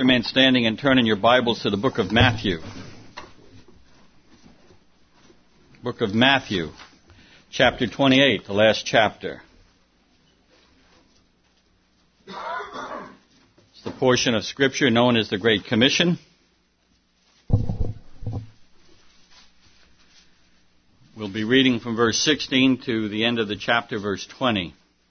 remain standing and turn in your Bibles to the book of Matthew. Book of Matthew, chapter 28, the last chapter. It's the portion of Scripture known as the Great Commission. We'll be reading from verse 16 to the end of the chapter, verse 20.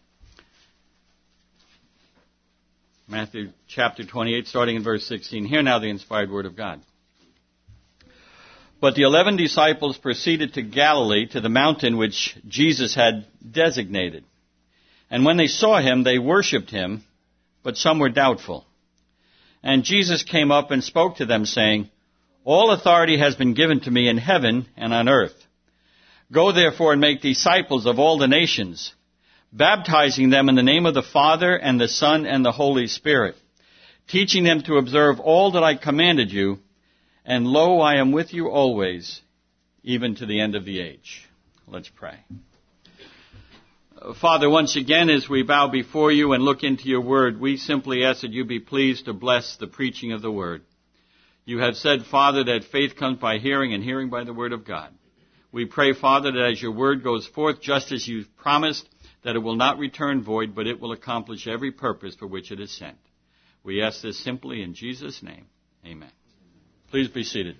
Matthew chapter 28, starting in verse 16. Hear now the inspired word of God. But the 11 disciples proceeded to Galilee, to the mountain which Jesus had designated. And when they saw him, they worshipped him, but some were doubtful. And Jesus came up and spoke to them, saying, All authority has been given to me in heaven and on earth. Go therefore and make disciples of all the nations, baptizing them in the name of the Father and the Son and the Holy Spirit, teaching them to observe all that I commanded you, and lo, I am with you always, even to the end of the age. Let's pray. Father, once again, as we bow before you and look into your word, we simply ask that you be pleased to bless the preaching of the word. You have said, Father, that faith comes by hearing and hearing by the word of God. We pray, Father, that as your word goes forth, just as you've promised, that it will not return void, but it will accomplish every purpose for which it is sent. We ask this simply in Jesus' name. Amen. Please be seated.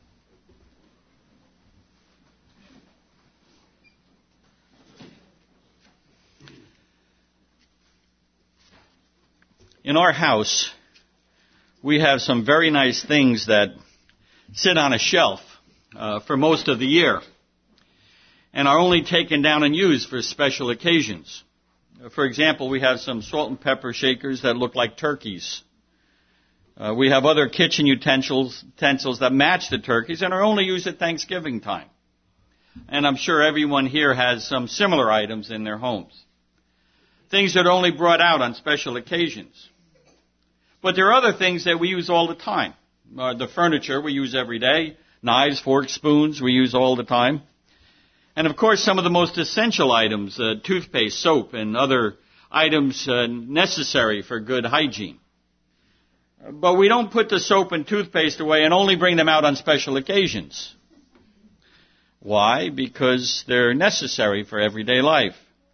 In our house, we have some very nice things that sit on a shelf for most of the year, and are only taken down and used for special occasions. For example, we have some salt and pepper shakers that look like turkeys. We have other kitchen utensils that match the turkeys and are only used at Thanksgiving time. And I'm sure everyone here has some similar items in their homes. Things that are only brought out on special occasions. But there are other things that we use all the time. The furniture we use every day. Knives, forks, spoons we use all the time. And of course, some of the most essential items, toothpaste, soap, and other items necessary for good hygiene. But we don't put the soap and toothpaste away and only bring them out on special occasions. Why? Because they're necessary for everyday life.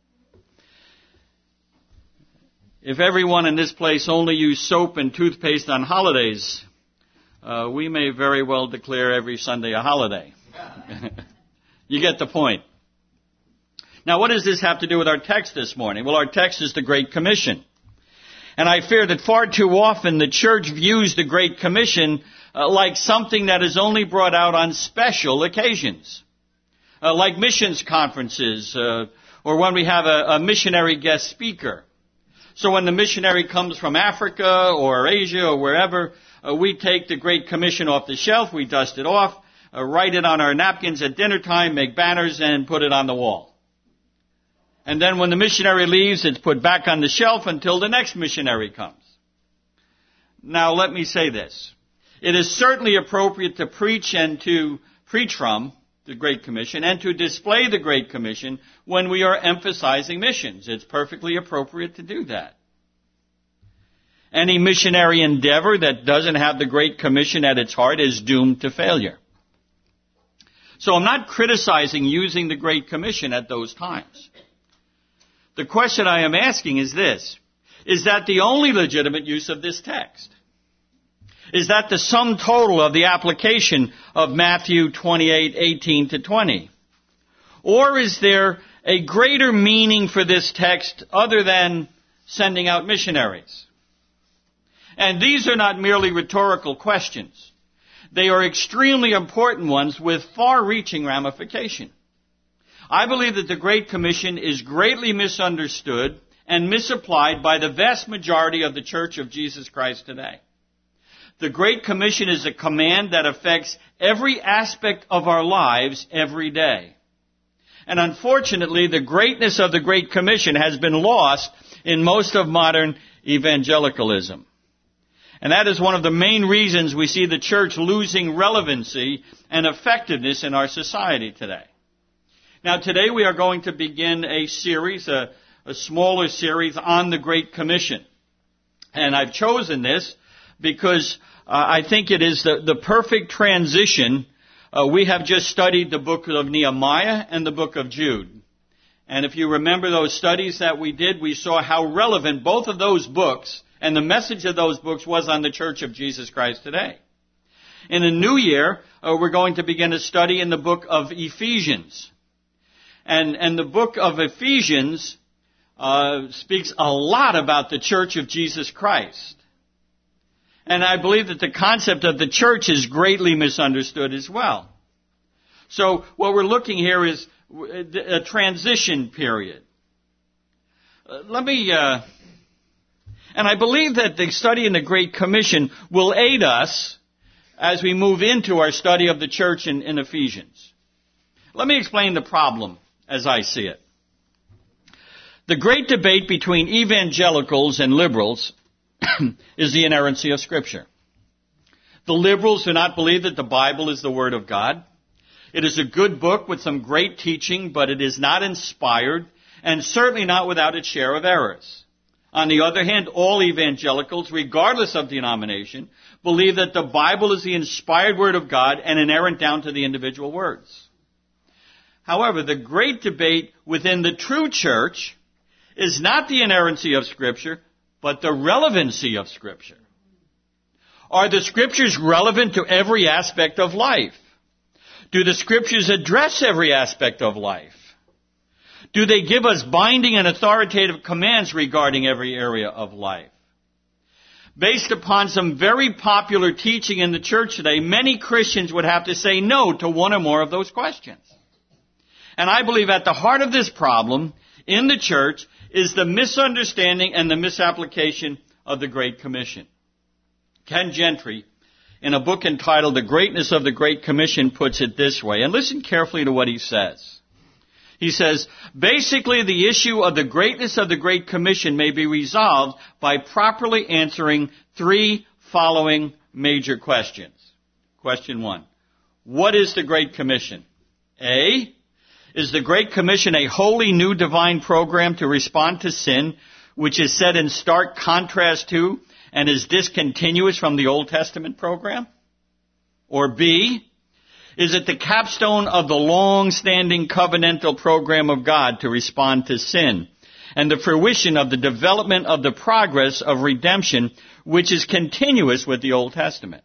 If everyone in this place only used soap and toothpaste on holidays, we may very well declare every Sunday a holiday. You get the point. Now, what does this have to do with our text this morning? Well, our text is the Great Commission. And I fear that far too often the church views the Great Commission like something that is only brought out on special occasions. Like missions conferences, or when we have a missionary guest speaker. So when the missionary comes from Africa or Asia or wherever, we take the Great Commission off the shelf, we dust it off, write it on our napkins at dinner time, make banners, and put it on the wall. And then when the missionary leaves, it's put back on the shelf until the next missionary comes. Now, let me say this. It is certainly appropriate to preach and to preach from the Great Commission and to display the Great Commission when we are emphasizing missions. It's perfectly appropriate to do that. Any missionary endeavor that doesn't have the Great Commission at its heart is doomed to failure. So I'm not criticizing using the Great Commission at those times. The question I am asking is this. Is that the only legitimate use of this text? Is that the sum total of the application of Matthew 28:18 to 20? Or is there a greater meaning for this text other than sending out missionaries? And these are not merely rhetorical questions. They are extremely important ones with far-reaching ramification. I believe that the Great Commission is greatly misunderstood and misapplied by the vast majority of the Church of Jesus Christ today. The Great Commission is a command that affects every aspect of our lives every day. And unfortunately, the greatness of the Great Commission has been lost in most of modern evangelicalism. And that is one of the main reasons we see the church losing relevancy and effectiveness in our society today. Now, today we are going to begin a series, a smaller series on the Great Commission. And I've chosen this because I think it is the perfect transition. We have just studied the book of Nehemiah and the book of Jude. And if you remember those studies that we did, we saw how relevant both of those books and the message of those books was on the Church of Jesus Christ today. In the new year, we're going to begin a study in the book of Ephesians. And the book of Ephesians speaks a lot about the Church of Jesus Christ. And I believe that the concept of the church is greatly misunderstood as well. So what we're looking here is a transition period. And I believe that the study in the Great Commission will aid us as we move into our study of the church in Ephesians. Let me explain the problem as I see it. The great debate between evangelicals and liberals is the inerrancy of Scripture. The liberals do not believe that the Bible is the Word of God. It is a good book with some great teaching, but it is not inspired, and certainly not without its share of errors. On the other hand, all evangelicals, regardless of denomination, believe that the Bible is the inspired Word of God and inerrant down to the individual words. However, the great debate within the true church is not the inerrancy of Scripture, but the relevancy of Scripture. Are the Scriptures relevant to every aspect of life? Do the Scriptures address every aspect of life? Do they give us binding and authoritative commands regarding every area of life? Based upon some very popular teaching in the church today, many Christians would have to say no to one or more of those questions. And I believe at the heart of this problem in the church is the misunderstanding and the misapplication of the Great Commission. Ken Gentry, in a book entitled The Greatness of the Great Commission, puts it this way, and listen carefully to what he says. He says, basically the issue of the greatness of the Great Commission may be resolved by properly answering three following major questions. Question 1. What is the Great Commission? A, is the Great Commission a wholly new divine program to respond to sin, which is set in stark contrast to and is discontinuous from the Old Testament program? Or B, is it the capstone of the long-standing covenantal program of God to respond to sin and the fruition of the development of the progress of redemption, which is continuous with the Old Testament?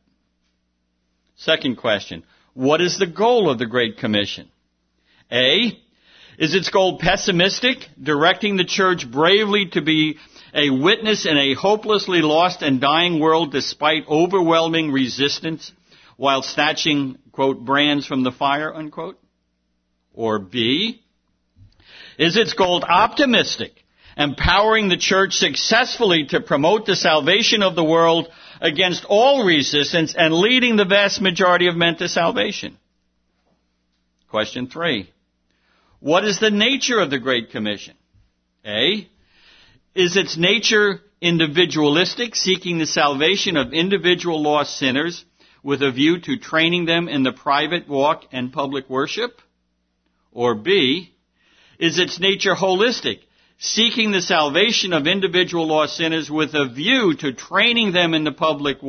Second question, what is the goal of the Great Commission? A, is its goal pessimistic, directing the church bravely to be a witness in a hopelessly lost and dying world despite overwhelming resistance while snatching, quote, brands from the fire, unquote? Or B, is its goal optimistic, empowering the church successfully to promote the salvation of the world against all resistance and leading the vast majority of men to salvation? Question 3. What is the nature of the Great Commission? A, is its nature individualistic, seeking the salvation of individual lost sinners with a view to training them in the private walk and public worship? Or B, is its nature holistic, seeking the salvation of individual lost sinners with a view to training them in the private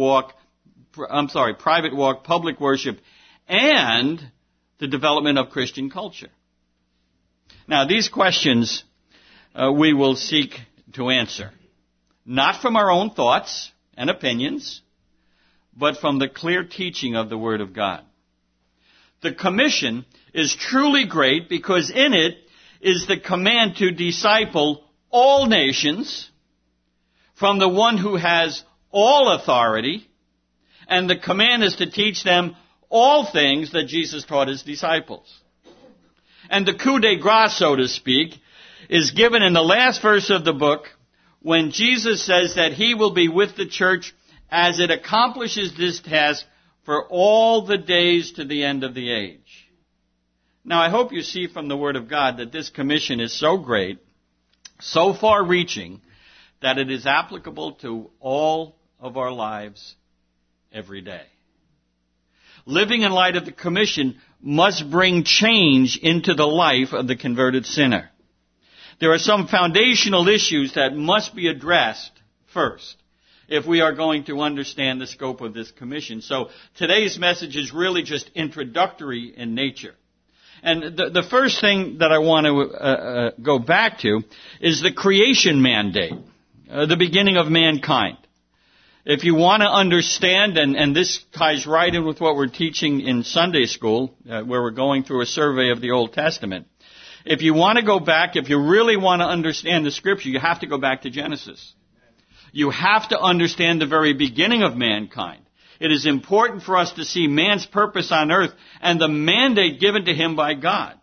walk, public worship, and the development of Christian culture? Now, these questions we will seek to answer, not from our own thoughts and opinions, but from the clear teaching of the Word of God. The commission is truly great because in it is the command to disciple all nations from the one who has all authority, and the command is to teach them all things that Jesus taught his disciples. And the coup de grace, so to speak, is given in the last verse of the book when Jesus says that he will be with the church as it accomplishes this task for all the days to the end of the age. Now, I hope you see from the Word of God that this commission is so great, so far-reaching, that it is applicable to all of our lives every day. Living in light of the commission must bring change into the life of the converted sinner. There are some foundational issues that must be addressed first if we are going to understand the scope of this commission. So today's message is really just introductory in nature. And the first thing that I want to go back to is the creation mandate, the beginning of mankind. If you want to understand, and this ties right in with what we're teaching in Sunday school, where we're going through a survey of the Old Testament, if you want to go back, if you really want to understand the Scripture, you have to go back to Genesis. You have to understand the very beginning of mankind. It is important for us to see man's purpose on earth and the mandate given to him by God.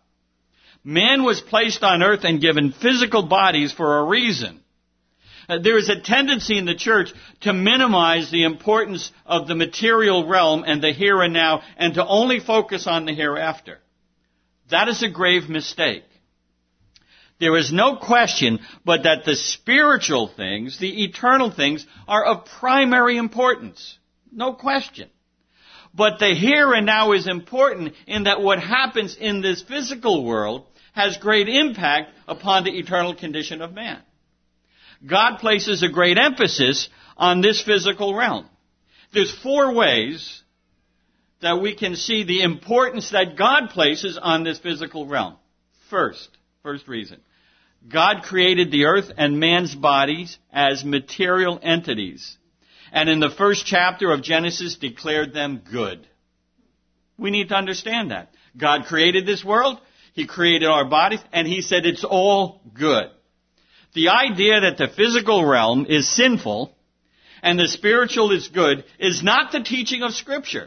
Man was placed on earth and given physical bodies for a reason. There is a tendency in the church to minimize the importance of the material realm and the here and now and to only focus on the hereafter. That is a grave mistake. There is no question but that the spiritual things, the eternal things, are of primary importance. No question. But the here and now is important in that what happens in this physical world has great impact upon the eternal condition of man. God places a great emphasis on this physical realm. There's 4 ways that we can see the importance that God places on this physical realm. First reason. God created the earth and man's bodies as material entities. And in the first chapter of Genesis declared them good. We need to understand that. God created this world, He created our bodies, and He said it's all good. The idea that the physical realm is sinful and the spiritual is good is not the teaching of Scripture.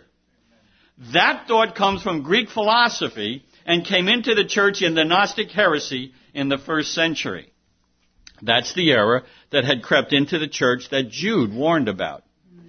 That thought comes from Greek philosophy and came into the church in the Gnostic heresy in the 1st century. That's the error that had crept into the church that Jude warned about.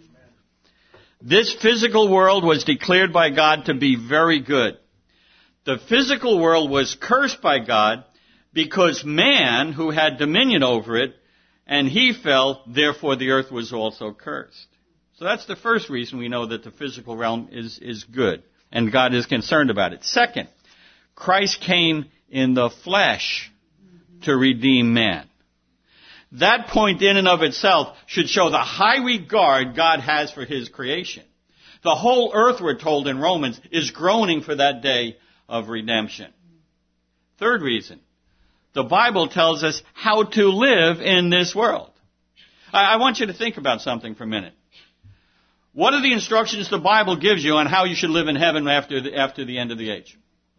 This physical world was declared by God to be very good. The physical world was cursed by God because man, who had dominion over it, and he fell, therefore the earth was also cursed. So that's the first reason we know that the physical realm is good, and God is concerned about it. Second, Christ came in the flesh to redeem man. That point in and of itself should show the high regard God has for His creation. The whole earth, we're told in Romans, is groaning for that day of redemption. Third reason, the Bible tells us how to live in this world. I want you to think about something for a minute. What are the instructions the Bible gives you on how you should live in heaven after the end of the age?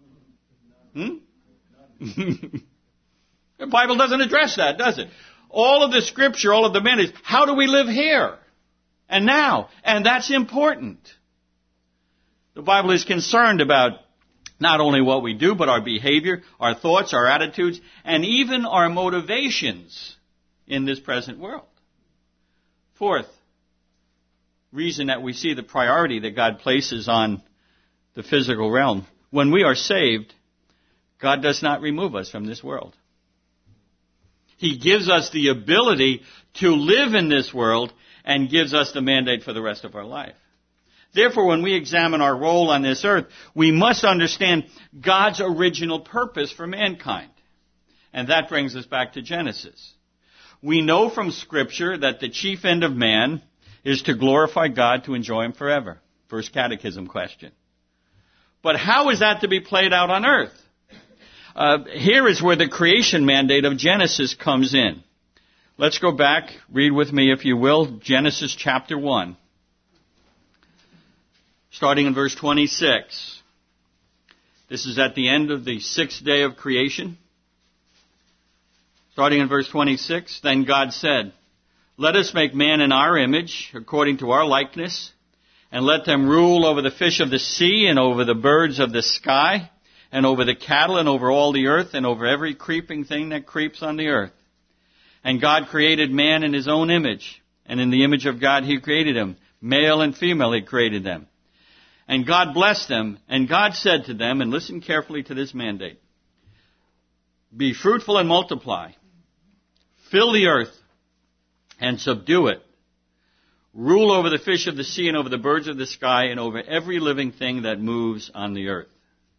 The Bible doesn't address that, does it? All of the Scripture, all of the mandates, how do we live here and now? And that's important. The Bible is concerned about not only what we do, but our behavior, our thoughts, our attitudes, and even our motivations in this present world. Fourth reason that we see the priority that God places on the physical realm. When we are saved, God does not remove us from this world. He gives us the ability to live in this world and gives us the mandate for the rest of our life. Therefore, when we examine our role on this earth, we must understand God's original purpose for mankind. And that brings us back to Genesis. We know from Scripture that the chief end of man is to glorify God, to enjoy Him forever. First catechism question. But how is that to be played out on earth? Here is where the creation mandate of Genesis comes in. Let's go back, read with me if you will, Genesis chapter 1. Starting in verse 26. This is at the end of the 6th day of creation. Starting in verse 26, then God said, let us make man in our image, according to our likeness, and let them rule over the fish of the sea, and over the birds of the sky, and over the cattle, and over all the earth, and over every creeping thing that creeps on the earth. And God created man in His own image, and in the image of God He created him. Male and female He created them. And God blessed them, and God said to them, and listen carefully to this mandate, be fruitful and multiply, fill the earth, and subdue it. Rule over the fish of the sea, and over the birds of the sky, and over every living thing that moves on the earth.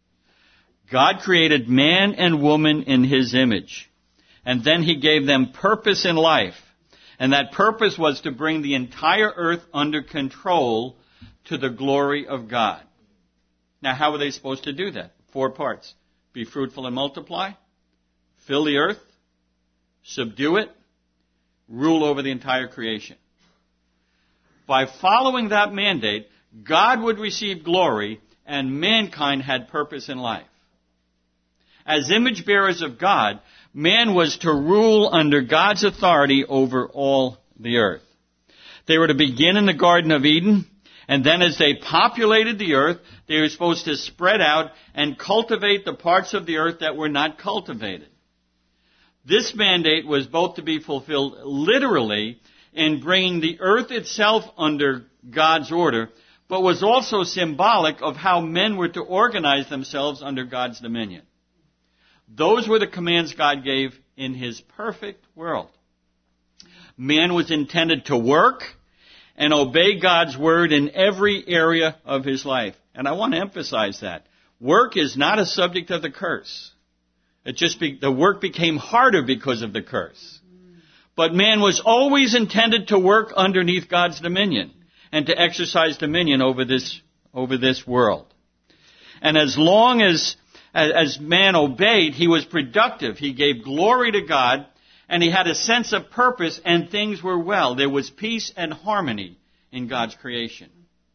God created man and woman in His image, and then He gave them purpose in life. And that purpose was to bring the entire earth under control to the glory of God. Now, how were they supposed to do that? 4 parts. Be fruitful and multiply, fill the earth, subdue it, rule over the entire creation. By following that mandate, God would receive glory and mankind had purpose in life. As image bearers of God, man was to rule under God's authority over all the earth. They were to begin in the Garden of Eden, and then as they populated the earth, they were supposed to spread out and cultivate the parts of the earth that were not cultivated. This mandate was both to be fulfilled literally in bringing the earth itself under God's order, but was also symbolic of how men were to organize themselves under God's dominion. Those were the commands God gave in His perfect world. Man was intended to work and obey God's word in every area of his life. And I want to emphasize that. Work is not a subject of the curse. The work became harder because of the curse. But man was always intended to work underneath God's dominion and to exercise dominion over this world. And as long as man obeyed, he was productive. He gave glory to God, and he had a sense of purpose, and things were well. There was peace and harmony in God's creation.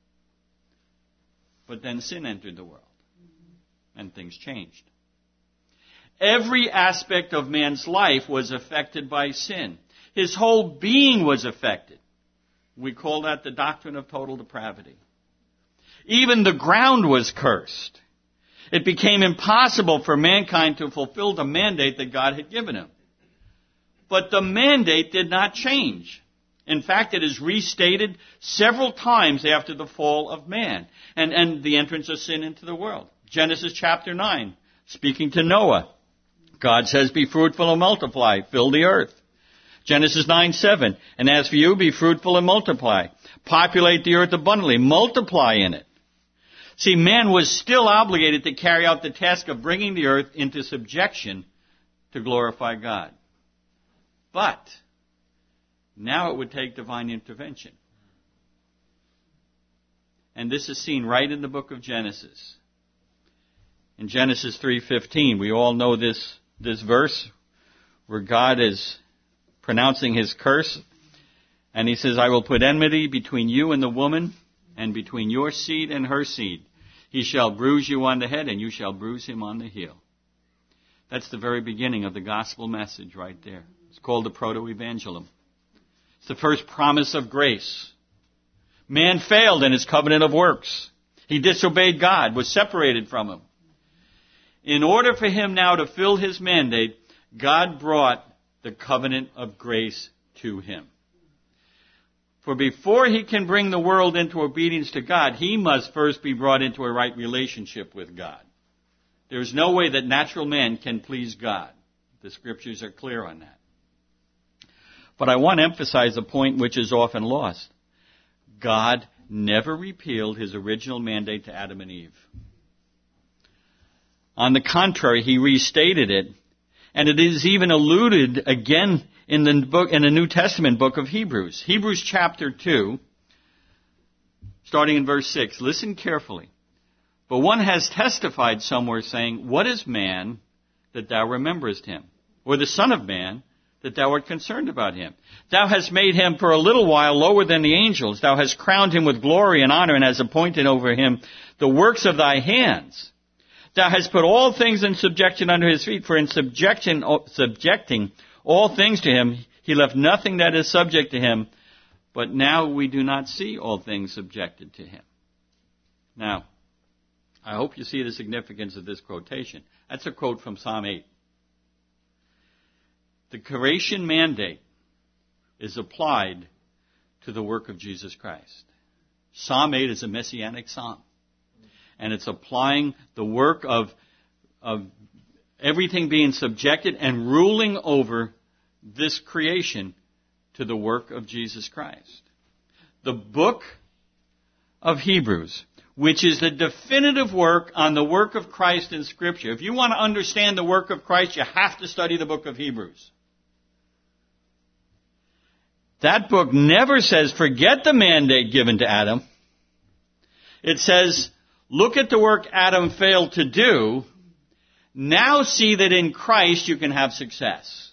But then sin entered the world, and things changed. Every aspect of man's life was affected by sin. His whole being was affected. We call that the doctrine of total depravity. Even the ground was cursed. It became impossible for mankind to fulfill the mandate that God had given him. But the mandate did not change. In fact, it is restated several times after the fall of man and the entrance of sin into the world. Genesis chapter 9, speaking to Noah, God says, be fruitful and multiply, fill the earth. Genesis 9:7, and as for you, be fruitful and multiply. Populate the earth abundantly, multiply in it. See, man was still obligated to carry out the task of bringing the earth into subjection to glorify God. But now it would take divine intervention. And this is seen right in the book of Genesis. In Genesis 3:15, we all know this verse where God is pronouncing his curse. And he says, I will put enmity between you and the woman, and between your seed and her seed. He shall bruise you on the head, and you shall bruise him on the heel. That's the very beginning of the gospel message right there. It's called the proto-evangelium. It's the first promise of grace. Man failed in his covenant of works. He disobeyed God, was separated from him. In order for him now to fill his mandate, God brought the covenant of grace to him. For before he can bring the world into obedience to God, he must first be brought into a right relationship with God. There is no way that natural man can please God. The scriptures are clear on that. But I want to emphasize a point which is often lost. God never repealed his original mandate to Adam and Eve. On the contrary, he restated it, and it is even alluded again in the New Testament book of Hebrews. Hebrews chapter 2, starting in verse 6. Listen carefully. But one has testified somewhere saying, what is man that thou rememberest him? Or the son of man that thou art concerned about him? Thou hast made him for a little while lower than the angels. Thou hast crowned him with glory and honor and hast appointed over him the works of thy hands. Thou hast put all things in subjection under his feet, for in subjecting all things to him, he left nothing that is subject to him. But now we do not see all things subjected to him. Now, I hope you see the significance of this quotation. That's a quote from Psalm 8. The creation mandate is applied to the work of Jesus Christ. Psalm 8 is a messianic psalm. And it's applying the work of everything being subjected and ruling over this creation to the work of Jesus Christ. The book of Hebrews, which is the definitive work on the work of Christ in Scripture. If you want to understand the work of Christ, you have to study the book of Hebrews. That book never says, forget the mandate given to Adam. It says, look at the work Adam failed to do. Now see that in Christ you can have success.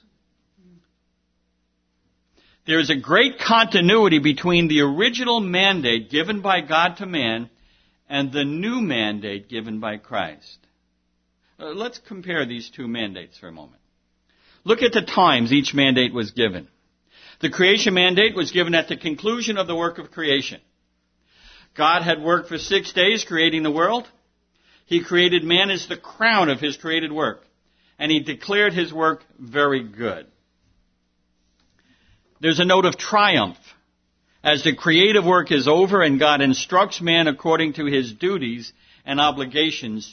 There is a great continuity between the original mandate given by God to man and the new mandate given by Christ. Let's compare these two mandates for a moment. Look at the times each mandate was given. The creation mandate was given at the conclusion of the work of creation. God had worked for 6 days creating the world. He created man as the crown of his created work, and he declared his work very good. There's a note of triumph as the creative work is over and God instructs man according to his duties and obligations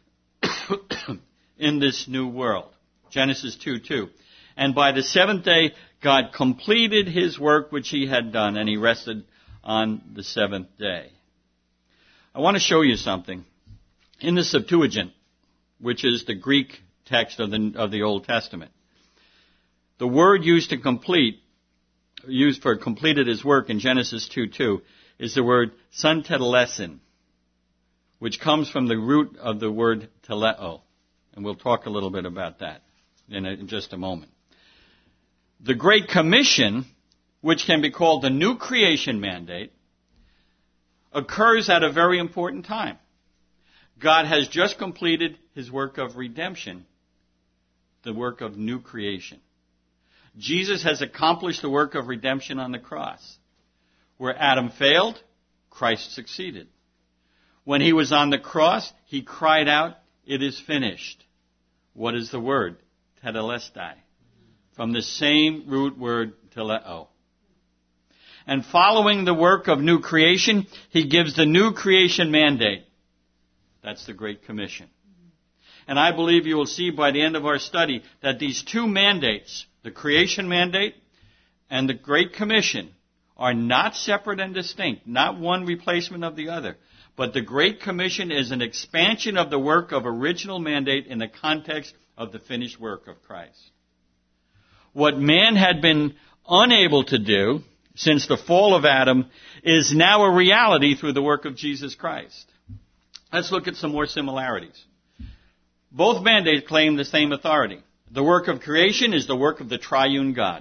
in this new world. Genesis 2:2. And by the seventh day, God completed his work which he had done, and he rested on the seventh day. I want to show you something. In the Septuagint, which is the Greek text of the Old Testament, the word used for completed his work in Genesis 2:2 is the word suntetelesin, which comes from the root of the word teleo. And we'll talk a little bit about that in just a moment. The Great Commission, which can be called the New Creation Mandate, occurs at a very important time. God has just completed his work of redemption, the work of new creation. Jesus has accomplished the work of redemption on the cross. Where Adam failed, Christ succeeded. When he was on the cross, he cried out, "It is finished." What is the word? Tetelestai. From the same root word, teleo. And following the work of new creation, he gives the new creation mandate. That's the Great Commission. And I believe you will see by the end of our study that these two mandates, the creation mandate and the Great Commission, are not separate and distinct, not one replacement of the other. But the Great Commission is an expansion of the work of original mandate in the context of the finished work of Christ. What man had been unable to do since the fall of Adam is now a reality through the work of Jesus Christ. Let's look at some more similarities. Both mandates claim the same authority. The work of creation is the work of the triune God.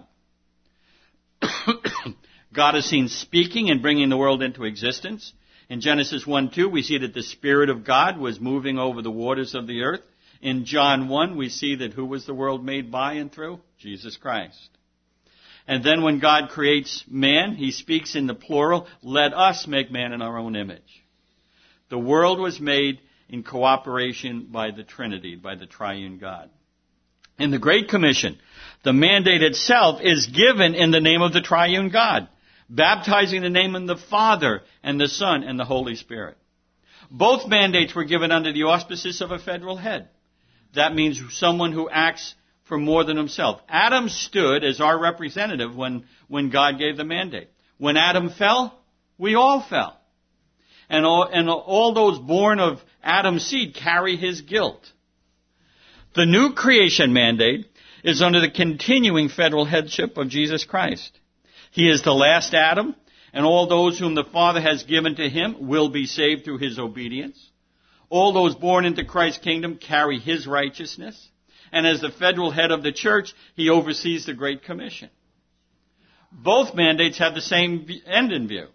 God is seen speaking and bringing the world into existence. In Genesis 1:2, we see that the Spirit of God was moving over the waters of the earth. In John 1, we see that who was the world made by and through? Jesus Christ. And then when God creates man, he speaks in the plural, "Let us make man in our own image." The world was made in cooperation by the Trinity, by the triune God. In the Great Commission, the mandate itself is given in the name of the triune God, baptizing the name of the Father and the Son and the Holy Spirit. Both mandates were given under the auspices of a federal head. That means someone who acts for more than himself. Adam stood as our representative when God gave the mandate. When Adam fell, we all fell. And all those born of Adam's seed carry his guilt. The new creation mandate is under the continuing federal headship of Jesus Christ. He is the last Adam, and all those whom the Father has given to him will be saved through his obedience. All those born into Christ's kingdom carry his righteousness. And as the federal head of the church, he oversees the Great Commission. Both mandates have the same end in view.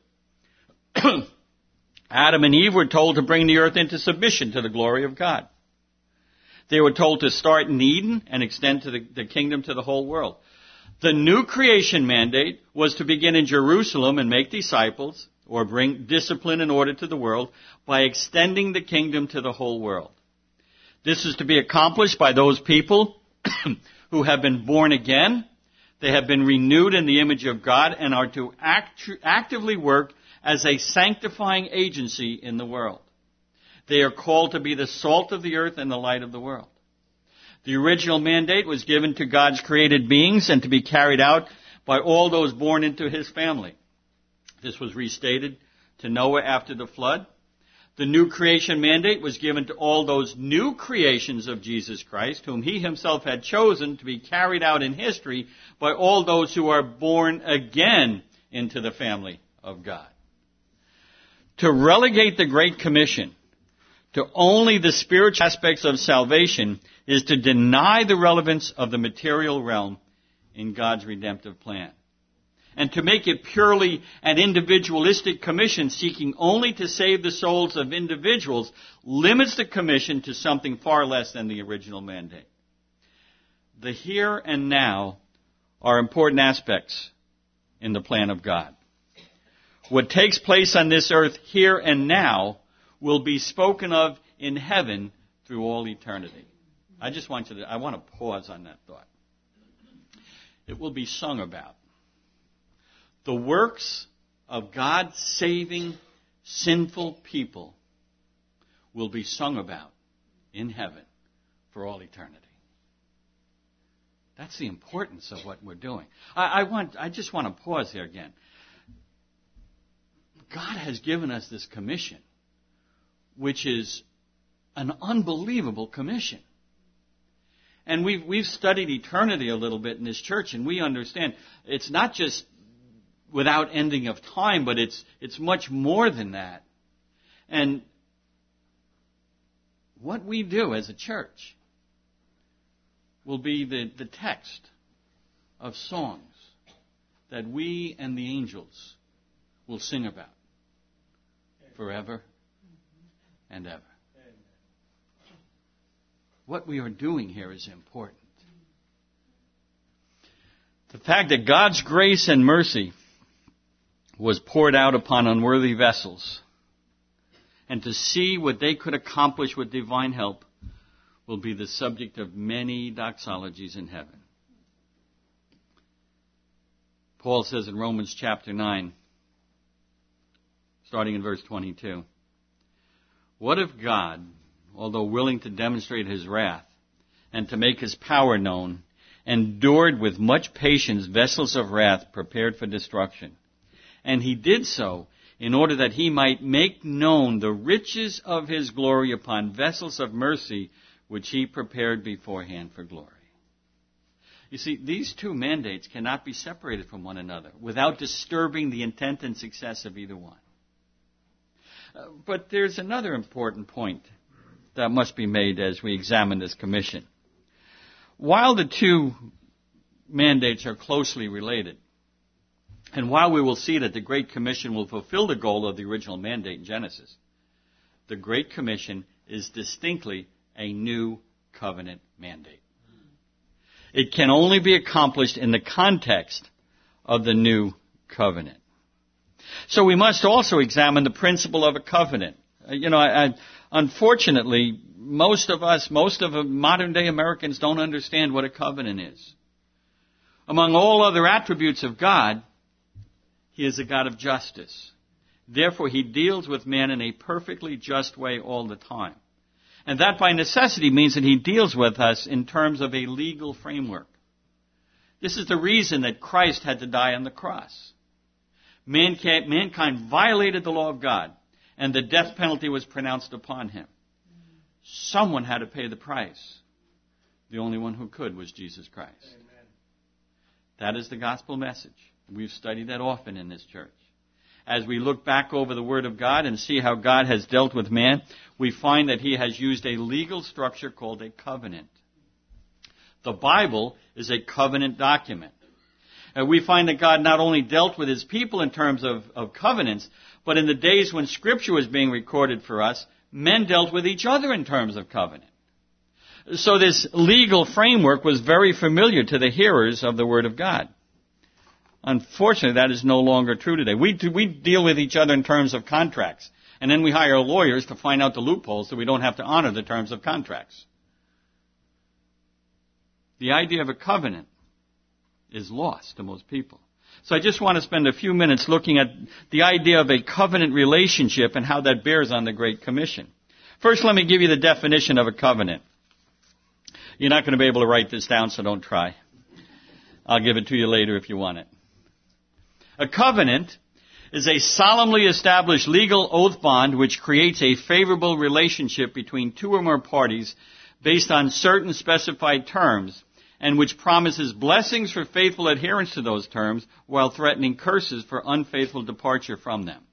Adam and Eve were told to bring the earth into submission to the glory of God. They were told to start in Eden and extend to the kingdom to the whole world. The new creation mandate was to begin in Jerusalem and make disciples, or bring discipline and order to the world, by extending the kingdom to the whole world. This is to be accomplished by those people who have been born again. They have been renewed in the image of God and are to actively work as a sanctifying agency in the world. They are called to be the salt of the earth and the light of the world. The original mandate was given to God's created beings and to be carried out by all those born into his family. This was restated to Noah after the flood. The new creation mandate was given to all those new creations of Jesus Christ, whom he himself had chosen to be carried out in history by all those who are born again into the family of God. To relegate the Great Commission to only the spiritual aspects of salvation is to deny the relevance of the material realm in God's redemptive plan. And to make it purely an individualistic commission seeking only to save the souls of individuals limits the commission to something far less than the original mandate. The here and now are important aspects in the plan of God. What takes place on this earth here and now will be spoken of in heaven through all eternity. I want to pause on that thought. It will be sung about. The works of God's saving sinful people will be sung about in heaven for all eternity. That's the importance of what we're doing. I just want to pause here again. God has given us this commission, which is an unbelievable commission. And we've studied eternity a little bit in this church, and we understand it's not just without ending of time, but it's much more than that. And what we do as a church will be the text of songs that we and the angels will sing about forever and ever. What we are doing here is important. The fact that God's grace and mercy was poured out upon unworthy vessels, and to see what they could accomplish with divine help will be the subject of many doxologies in heaven. Paul says in Romans chapter 9, starting in verse 22, "What if God, although willing to demonstrate his wrath and to make his power known, endured with much patience vessels of wrath prepared for destruction? And he did so in order that he might make known the riches of his glory upon vessels of mercy, which he prepared beforehand for glory." You see, these two mandates cannot be separated from one another without disturbing the intent and success of either one. But there's another important point that must be made as we examine this commission. While the two mandates are closely related, and while we will see that the Great Commission will fulfill the goal of the original mandate in Genesis, the Great Commission is distinctly a new covenant mandate. It can only be accomplished in the context of the new covenant. So we must also examine the principle of a covenant. Unfortunately, most of modern day Americans don't understand what a covenant is. Among all other attributes of God, he is a God of justice. Therefore, he deals with man in a perfectly just way all the time. And that by necessity means that he deals with us in terms of a legal framework. This is the reason that Christ had to die on the cross. Mankind violated the law of God, and the death penalty was pronounced upon him. Someone had to pay the price. The only one who could was Jesus Christ. Amen. That is the gospel message. We've studied that often in this church. As we look back over the Word of God and see how God has dealt with man, we find that he has used a legal structure called a covenant. The Bible is a covenant document. We find that God not only dealt with his people in terms of covenants, but in the days when Scripture was being recorded for us, men dealt with each other in terms of covenant. So this legal framework was very familiar to the hearers of the Word of God. Unfortunately, that is no longer true today. We deal with each other in terms of contracts, and then we hire lawyers to find out the loopholes so we don't have to honor the terms of contracts. The idea of a covenant is lost to most people. So I just want to spend a few minutes looking at the idea of a covenant relationship and how that bears on the Great Commission. First, let me give you the definition of a covenant. You're not going to be able to write this down, so don't try. I'll give it to you later if you want it. A covenant is a solemnly established legal oath bond which creates a favorable relationship between two or more parties based on certain specified terms, and which promises blessings for faithful adherence to those terms while threatening curses for unfaithful departure from them.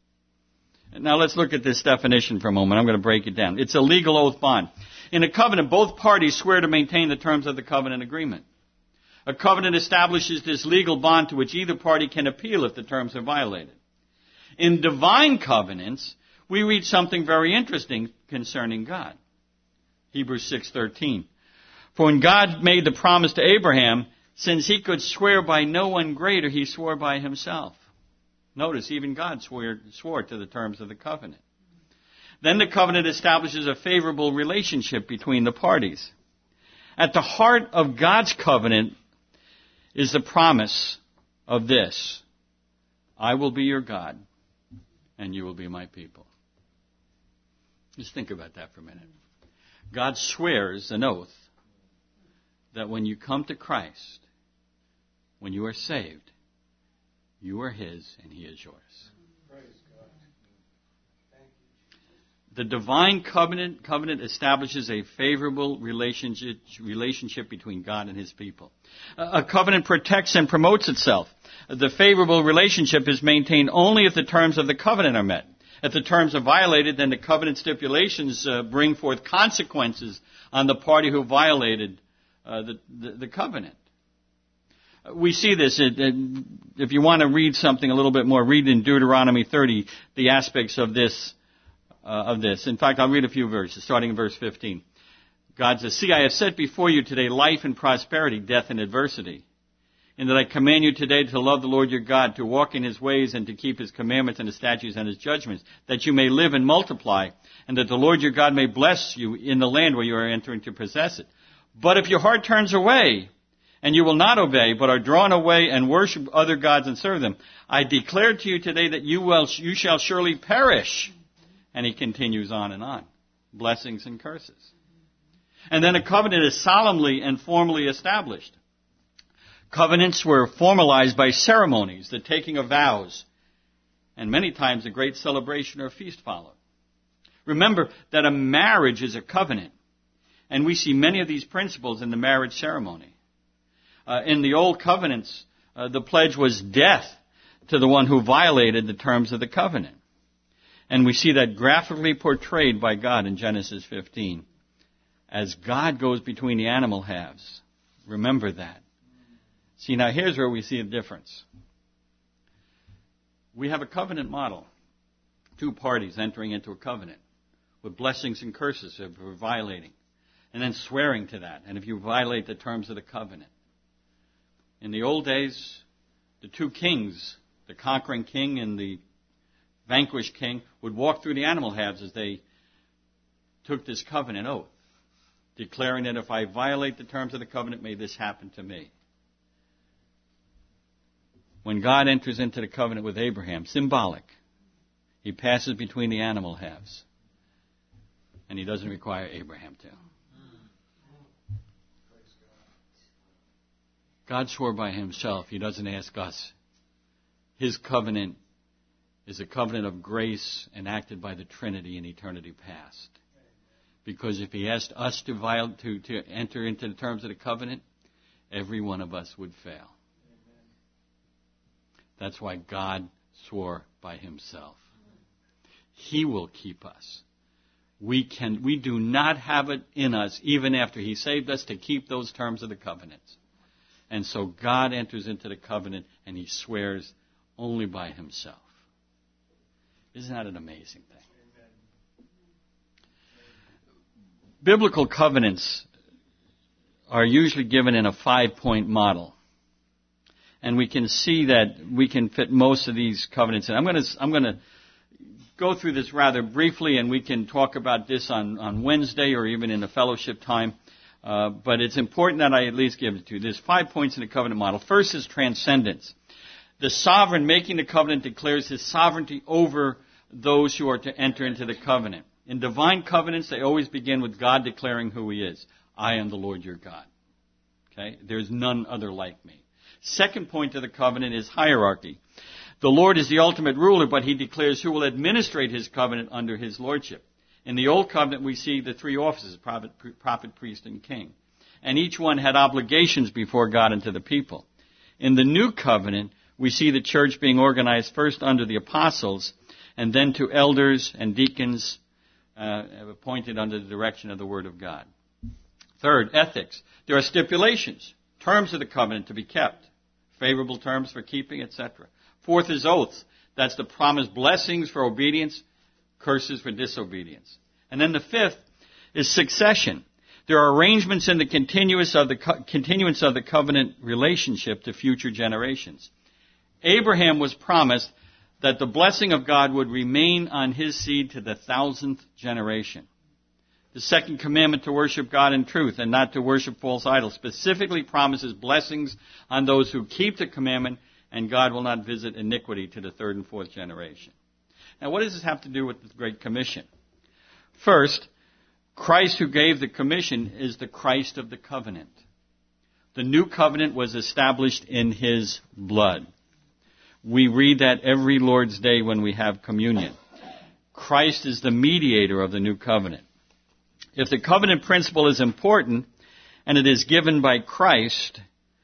Now let's look at this definition for a moment. I'm going to break it down. It's a legal oath bond. In a covenant, both parties swear to maintain the terms of the covenant agreement. A covenant establishes this legal bond to which either party can appeal if the terms are violated. In divine covenants, we read something very interesting concerning God. Hebrews 6:13. For when God made the promise to Abraham, since he could swear by no one greater, he swore by himself. Notice, even God swore to the terms of the covenant. Then the covenant establishes a favorable relationship between the parties. At the heart of God's covenant is the promise of this: I will be your God, and you will be my people. Just think about that for a minute. God swears an oath that when you come to Christ, when you are saved, you are His and He is yours. Praise God. Thank you. The divine covenant establishes a favorable relationship between God and His people. A covenant protects and promotes itself. The favorable relationship is maintained only if the terms of the covenant are met. If the terms are violated, then the covenant stipulations bring forth consequences on the party who violated the covenant. We see this, if you want to read something a little bit more, read in Deuteronomy 30 the aspects of this. In fact, I'll read a few verses, starting in verse 15. God says, "See, I have set before you today life and prosperity, death and adversity. And that I command you today to love the Lord your God, to walk in His ways and to keep His commandments and His statutes and His judgments, that you may live and multiply, and that the Lord your God may bless you in the land where you are entering to possess it. But if your heart turns away, and you will not obey, but are drawn away and worship other gods and serve them, I declare to you today that you shall surely perish." And he continues on and on. Blessings and curses. And then a covenant is solemnly and formally established. Covenants were formalized by ceremonies, the taking of vows, and many times a great celebration or feast followed. Remember that a marriage is a covenant, and we see many of these principles in the marriage ceremony. In the old covenants, the pledge was death to the one who violated the terms of the covenant. And we see that graphically portrayed by God in Genesis 15. As God goes between the animal halves. Remember that. See, now here's where we see a difference. We have a covenant model. Two parties entering into a covenant with blessings and curses for violating. And then swearing to that. And if you violate the terms of the covenant. In the old days, the two kings, the conquering king and the vanquished king, would walk through the animal halves as they took this covenant oath, declaring that if I violate the terms of the covenant, may this happen to me. When God enters into the covenant with Abraham, symbolic, He passes between the animal halves. And He doesn't require Abraham to. God swore by Himself. He doesn't ask us. His covenant is a covenant of grace enacted by the Trinity in eternity past. Because if He asked us to enter into the terms of the covenant, every one of us would fail. That's why God swore by Himself. He will keep us. We do not have it in us, even after He saved us, to keep those terms of the covenant. And so God enters into the covenant and He swears only by Himself. Isn't that an amazing thing? Biblical covenants are usually given in a 5-point model. And we can see that we can fit most of these covenants in. I'm going to go through this rather briefly, and we can talk about this on Wednesday or even in a fellowship time. But it's important that I at least give it to you. There's 5 points in the covenant model. First is transcendence. The sovereign making the covenant declares his sovereignty over those who are to enter into the covenant. In divine covenants, they always begin with God declaring who He is. I am the Lord your God. Okay? There's none other like me. Second point of the covenant is hierarchy. The Lord is the ultimate ruler, but he declares who will administrate his covenant under his lordship. In the Old Covenant, we see the three offices, prophet, priest, and king. And each one had obligations before God and to the people. In the New Covenant, we see the church being organized first under the apostles, and then to elders and deacons appointed under the direction of the Word of God. Third, ethics. There are stipulations, terms of the covenant to be kept, favorable terms for keeping, etc. Fourth is oaths. That's the promised blessings for obedience, curses for disobedience. And then the fifth is succession. There are arrangements in the continuance of the covenant relationship to future generations. Abraham was promised that the blessing of God would remain on his seed to the 1,000th generation. The second commandment to worship God in truth and not to worship false idols specifically promises blessings on those who keep the commandment, and God will not visit iniquity to the third and fourth generation. Now, what does this have to do with the Great Commission? First, Christ who gave the commission is the Christ of the covenant. The new covenant was established in his blood. We read that every Lord's Day when we have communion. Christ is the mediator of the new covenant. If the covenant principle is important and it is given by Christ,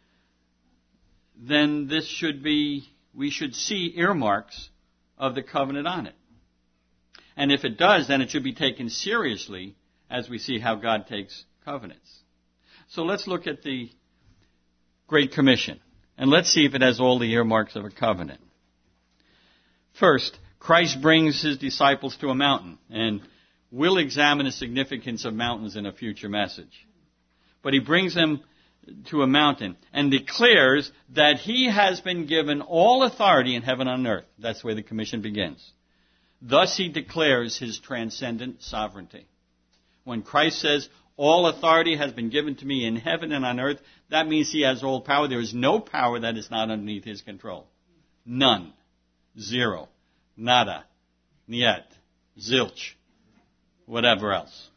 then we should see earmarks of the covenant on it. And if it does, then it should be taken seriously as we see how God takes covenants. So let's look at the Great Commission, and let's see if it has all the earmarks of a covenant. First, Christ brings his disciples to a mountain, and we'll examine the significance of mountains in a future message. But he brings them to a mountain and declares that he has been given all authority in heaven and on earth. That's where the commission begins. Thus he declares his transcendent sovereignty. When Christ says, all authority has been given to me in heaven and on earth, that means he has all power. There is no power that is not underneath his control. None. Zero. Nada. Niet. Zilch. Whatever else.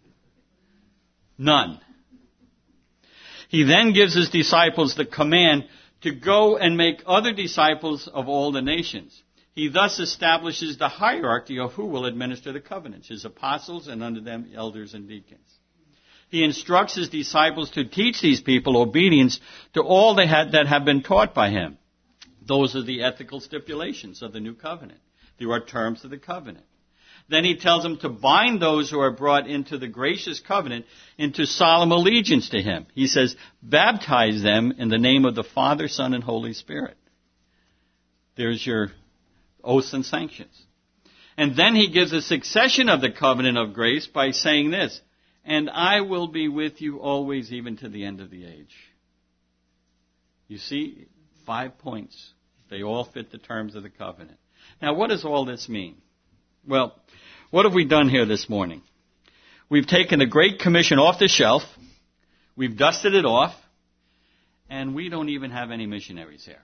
None. He then gives his disciples the command to go and make other disciples of all the nations. He thus establishes the hierarchy of who will administer the covenants, his apostles and under them elders and deacons. He instructs his disciples to teach these people obedience to all that have been taught by him. Those are the ethical stipulations of the new covenant. There are terms of the covenant. Then he tells them to bind those who are brought into the gracious covenant into solemn allegiance to him. He says, baptize them in the name of the Father, Son, and Holy Spirit. There's your oaths and sanctions. And then he gives a succession of the covenant of grace by saying this, and I will be with you always, even to the end of the age. You see, 5 points. They all fit the terms of the covenant. Now, what does all this mean? Well, what have we done here this morning? We've taken the Great Commission off the shelf, we've dusted it off, and we don't even have any missionaries here.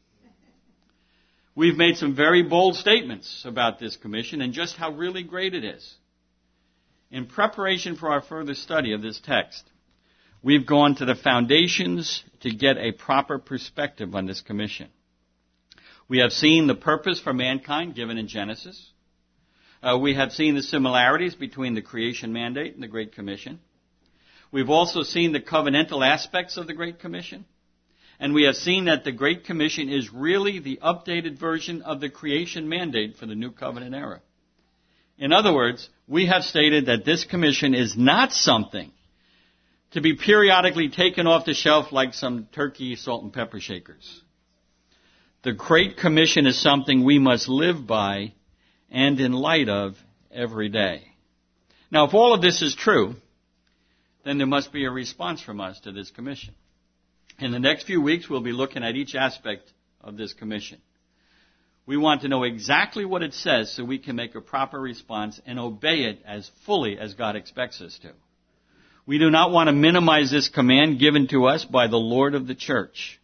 We've made some very bold statements about this commission and just how really great it is. In preparation for our further study of this text, we've gone to the foundations to get a proper perspective on this commission. We have seen the purpose for mankind given in Genesis. We have seen the similarities between the creation mandate and the Great Commission. We've also seen the covenantal aspects of the Great Commission. And we have seen that the Great Commission is really the updated version of the creation mandate for the New Covenant era. In other words, we have stated that this commission is not something to be periodically taken off the shelf like some turkey salt and pepper shakers. The Great Commission is something we must live by and in light of every day. Now, if all of this is true, then there must be a response from us to this commission. In the next few weeks, we'll be looking at each aspect of this commission. We want to know exactly what it says so we can make a proper response and obey it as fully as God expects us to. We do not want to minimize this command given to us by the Lord of the church.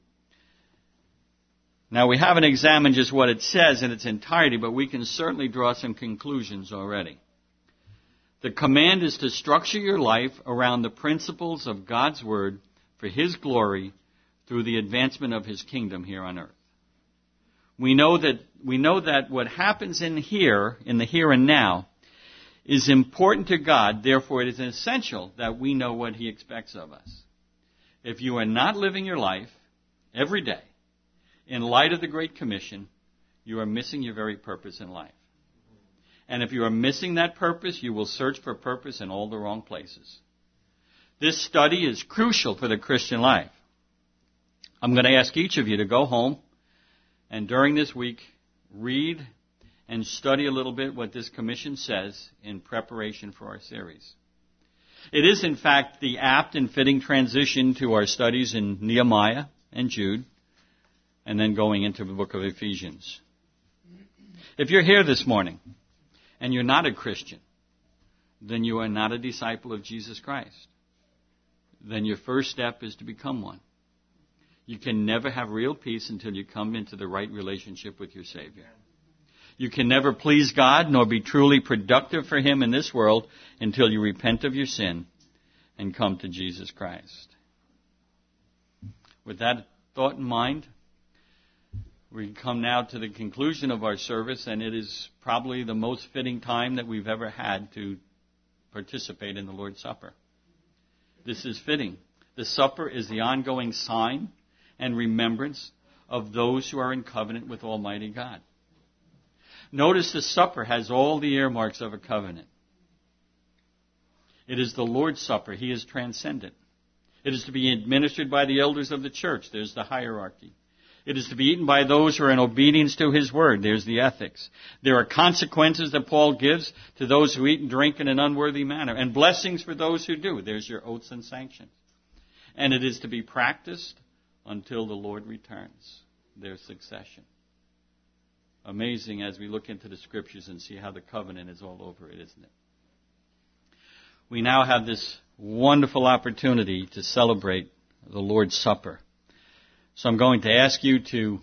Now, we haven't examined just what it says in its entirety, but we can certainly draw some conclusions already. The command is to structure your life around the principles of God's Word for His glory through the advancement of His kingdom here on earth. we know that what happens in the here and now, is important to God. Therefore, it is essential that we know what He expects of us. If you are not living your life every day in light of the Great Commission, you are missing your very purpose in life. And if you are missing that purpose, you will search for purpose in all the wrong places. This study is crucial for the Christian life. I'm going to ask each of you to go home and during this week read and study a little bit what this commission says in preparation for our series. It is, in fact, the apt and fitting transition to our studies in Nehemiah and Jude, and then going into the book of Ephesians. If you're here this morning and you're not a Christian, then you are not a disciple of Jesus Christ. Then your first step is to become one. You can never have real peace until you come into the right relationship with your Savior. You can never please God nor be truly productive for Him in this world until you repent of your sin and come to Jesus Christ. With that thought in mind, we come now to the conclusion of our service, and it is probably the most fitting time that we've ever had to participate in the Lord's Supper. This is fitting. The supper is the ongoing sign and remembrance of those who are in covenant with Almighty God. Notice the supper has all the earmarks of a covenant. It is the Lord's Supper. He is transcendent. It is to be administered by the elders of the church. There's the hierarchy. It is to be eaten by those who are in obedience to His word. There's the ethics. There are consequences that Paul gives to those who eat and drink in an unworthy manner, and blessings for those who do. There's your oaths and sanctions. And it is to be practiced until the Lord returns. There's succession. Amazing as we look into the Scriptures and see how the covenant is all over it, isn't it? We now have this wonderful opportunity to celebrate the Lord's Supper. So I'm going to ask you to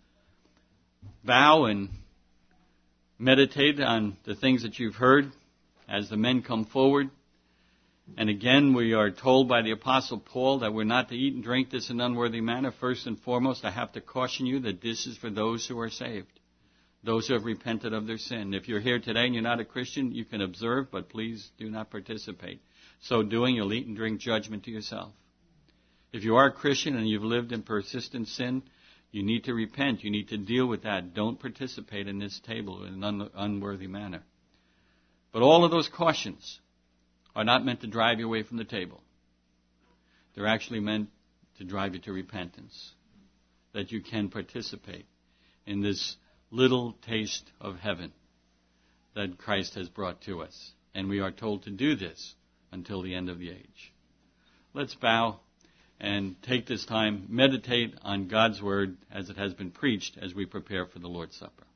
bow and meditate on the things that you've heard as the men come forward. And again, we are told by the Apostle Paul that we're not to eat and drink this in an unworthy manner. First and foremost, I have to caution you that this is for those who are saved. Those who have repented of their sin. If you're here today and you're not a Christian, you can observe, but please do not participate. So doing, you'll eat and drink judgment to yourself. If you are a Christian and you've lived in persistent sin, you need to repent. You need to deal with that. Don't participate in this table in an unworthy manner. But all of those cautions are not meant to drive you away from the table. They're actually meant to drive you to repentance, that you can participate in this little taste of heaven that Christ has brought to us. And we are told to do this until the end of the age. Let's bow and take this time, meditate on God's Word as it has been preached as we prepare for the Lord's Supper.